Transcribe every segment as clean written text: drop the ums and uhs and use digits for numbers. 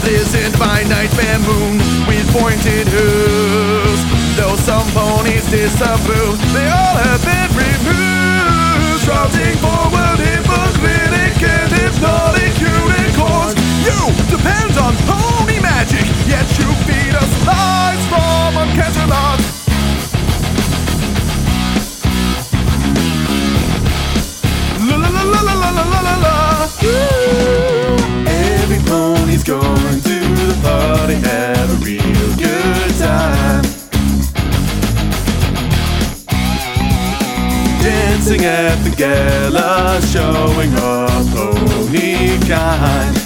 Listened by nightmare moon with pointed hooves. Though some ponies disapprove, they all have been removed. Shouting forward hypocritic and hypnotic unicorns. You depend on pony magic, yet you feed us lies from Uncanterlot. La la la la la la la la la. Every pony's going to the party, have a real good time. Dancing at the gala, showing off pony kind.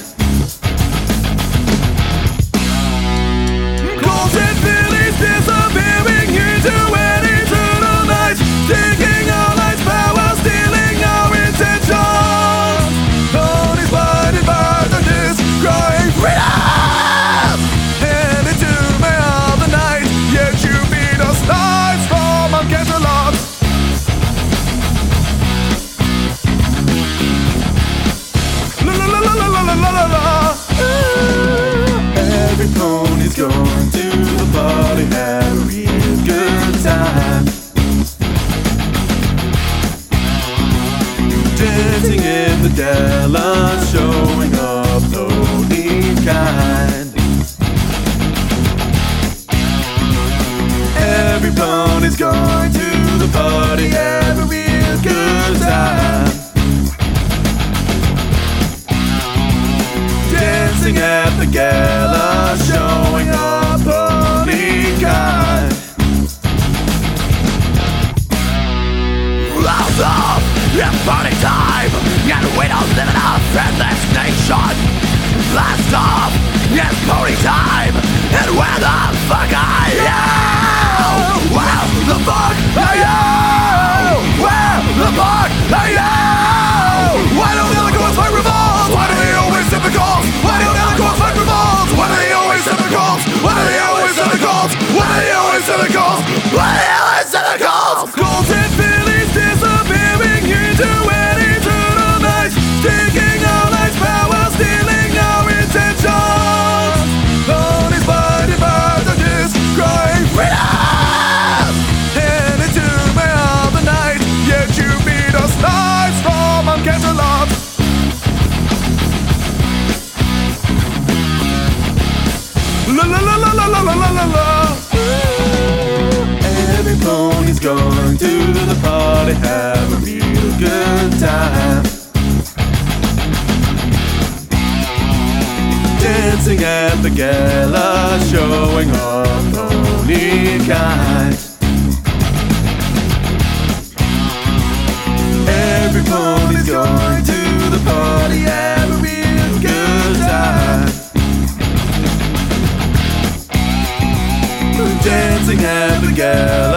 Colts and fillies disappearing into an eternal night, taking our life's power, stealing our intentions. Ponies blinded by darkness, crying freedom! And into me all the night, yet you beat us lies from Uncanterlot. La la la la la la la la la. Every pony's going to the party, have a real good time. Dancing in the gala, showing off pony kind. Every pony's going to the party, have a real good time. Dancing at the gala, showing off pony kind. Blast off, it's party time, and we don't live enough in this nation. Blast off, it's party time, and where the fuck are you? Where the fuck are you? Where the fuck are you? Why don't the other girls fight revolts? Why do they always send the calls? Why don't the other girls fight revolts? Why do they always send the calls? Why do they always send the calls? Why do they always send the calls? Why do they always send the calls? Colts and fillies disappearing into an eternal night, taking our life's power, stealing our intentions. Ponies blinded by darkness, crying freedom! And into me all the night, yet you beat us lies from Uncanterlot. La la la la la la la la la la. Every pony's going to the party, have a real good time. Dancing at the gala, showing off pony kind. Every pony's going to the party, have a real good time. Dancing at the gala,